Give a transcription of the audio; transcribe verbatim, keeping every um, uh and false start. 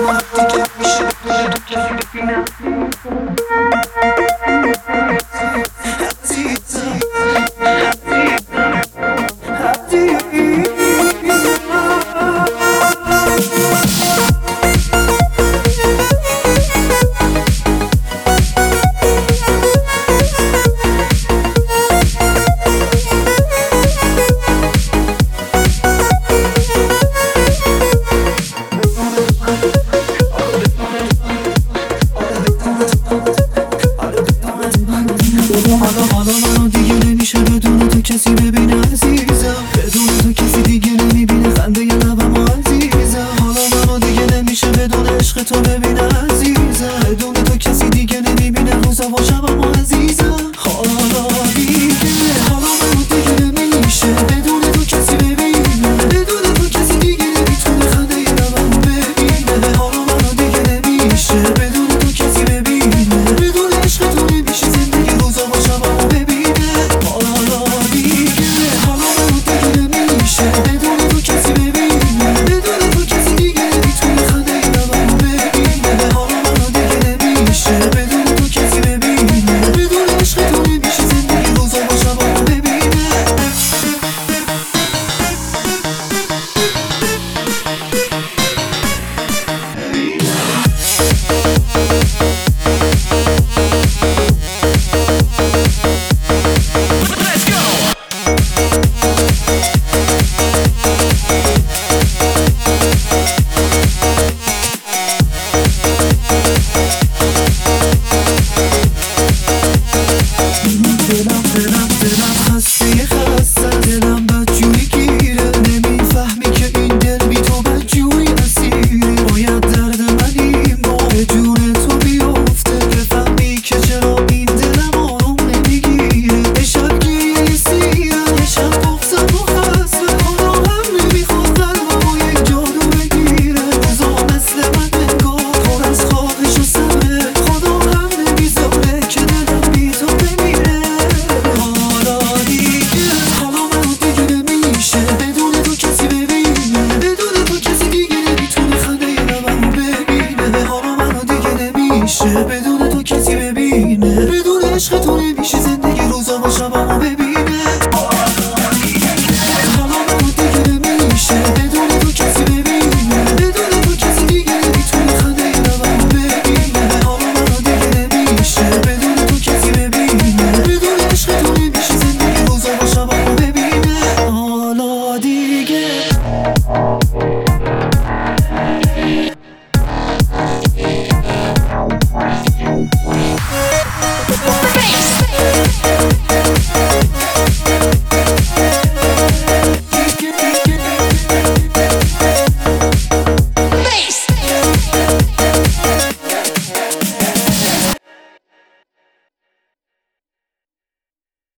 دیگه میشه بدون تو کسی ببینم عزیزم حالا حالا منو دیگه نمیشه بدون تو کسی ببینه عزیزم بدون تو کسی دیگه نمیبینه خنده ی لبمو عزیزم حالا منو دیگه نمیشه بدون عشق تو ببینه عزیزم بدون تو کسی دیگه نمیبینه روزا و شبمو عزیزم حالا دیگه حالا منو دیگه نمیشه بدون تو کسی ببینه بدون تو کسی دیگه نمیتونه خنده ی لبمو ببینه حالا منو دیگه نمیشه بدون تو کسی ببینه بدون عشق تو نمیشه زندگی روزا و شبمو ببینه حالا دیگه حالا منو دیگه نمیشه بدون تو کسی ببینه بدون تو کسی دیگه نمیتونه خنده ی لبمو ببینه حالا منو دیگه نمیشه بدون تو کسی ببینه بدون عشق تو نمیشه زندگی روزا و شبمو ببینه دلم دلم دلم خسته خسته دلم بدجوری گیره نمیفهمی که این دل بی تو بدجوری اسیره باید درد منیم با به جون تو بیفته بفهمی که چرا این دلم آروم نمیگیره یه شب گیری سیرم یه شب بغزم و خسته حالا هم نمیخواد قلبمو یک جادو بگیره روزا مثل من انگار پر از خواهش و سمه خدا هم نمیذاره که دلم بی تو بمیره حالا دیگه حالا منو دیگه نمیشه بدون تو کسی ببینه بدون تو کسی دیگه نمیتونه خنده ی لبمو ببینه حالا منو دیگه نمیشه بدون تو کسی ببینه بدون عشق تو نمیشه زندگی روزا و شبمو ببینه حالا منو دیگه نمیشه بدون تو کسی ببینه بدون تو کسی دیگه نمیتونه خنده ی لبمو ببینه حالا منو دیگه نمیشه بدون تو کسی ببینه بدون عشق تو نمیشه زندگی روزا و شبمو ببینه حالا دیگه